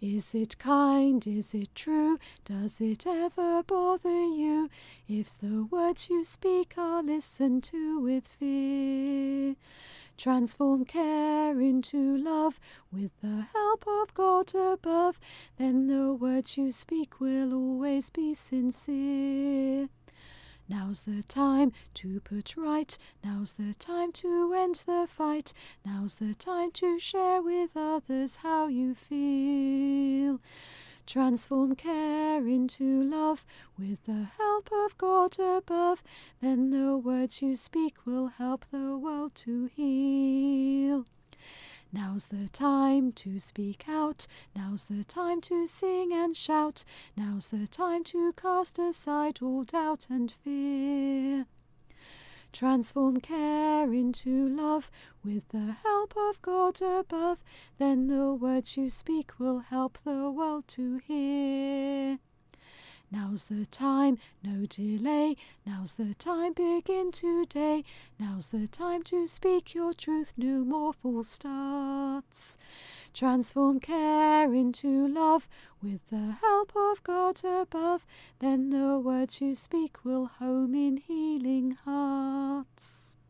Is it kind? Is it true? Does it ever bother you if the words you speak are listened to with fear? Transform care into love with the help of God above. Then the words you speak will always be sincere. Now's the time to put right. Now's the time to end the fight. Now's the time to share with others how you feel. Transform care into love with the help of God above. Then the words you speak will help the world to heal. Now's the time to speak out. Now's the time to sing and shout. Now's the time to cast aside all doubt and fear. Transform care into love with the help of God above. Then the words you speak will help the world to hear. Now's the time, no delay. Now's the time, begin today. Now's the time to speak your truth, no more false starts. Transform care into love with the help of God above. Then the words you speak will home in healing hearts.